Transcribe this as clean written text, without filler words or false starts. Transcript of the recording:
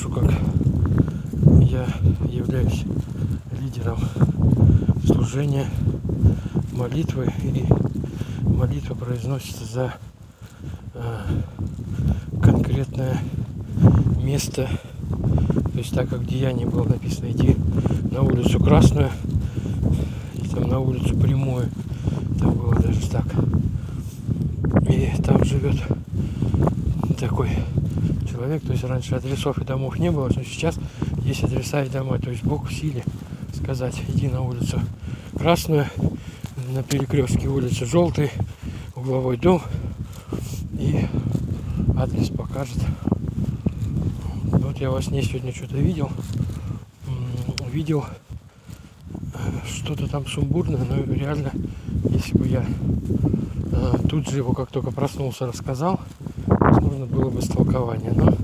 слышу, как я являюсь лидером служения молитвы, и молитва произносится за конкретное место. То есть так как в Деянии было написано идти на улицу Красную и там на улицу Прямую, там было даже так. И там живет такой человек, то есть раньше адресов и домов не было, но сейчас есть адреса и дома. То есть Бог в силе сказать: иди на улицу Красную, на перекрестке улицы Желтой, угловой дом, и адрес покажет. Вот я во сне сегодня что-то видел что-то там сумбурное, но реально, если бы я тут же его, как только проснулся, рассказал, возможно, было бы истолкование. Но